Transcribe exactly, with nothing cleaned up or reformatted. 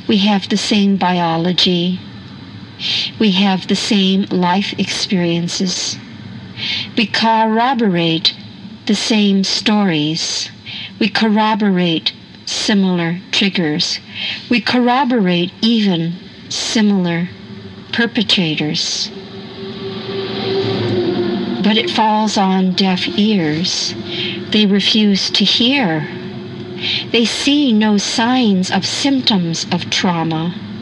We have the same biology. We have the same life experiences. We corroborate the same stories. We corroborate similar triggers. We corroborate even similar perpetrators. But it falls on deaf ears. They refuse to hear. They see no signs of symptoms of trauma.